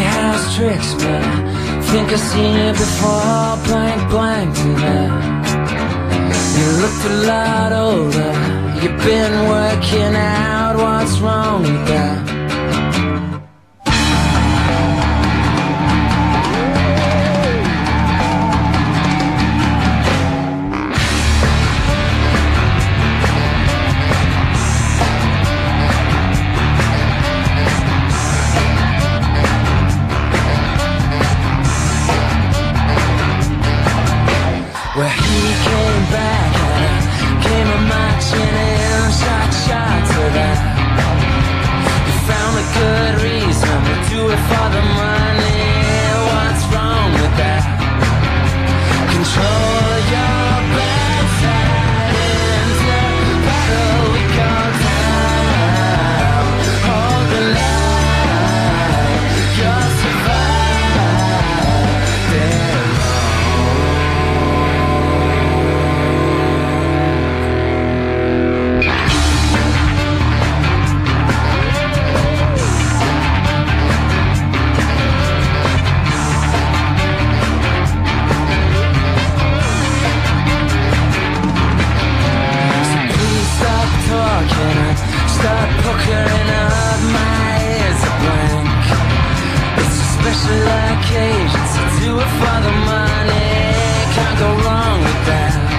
house tricks, but I think I've seen you before. Blank, blank to that. You looked a lot older. You've been working out. What's wrong with that? Where he came back and I came a marching in, shot to that. You found a good reason to do it for the money. What's wrong with that? Control your bad side into battle. We go down, hold the line. You'll survive. Start puckering up, my ears are blank. It's a special occasion, so do it for the money. Can't go wrong with that.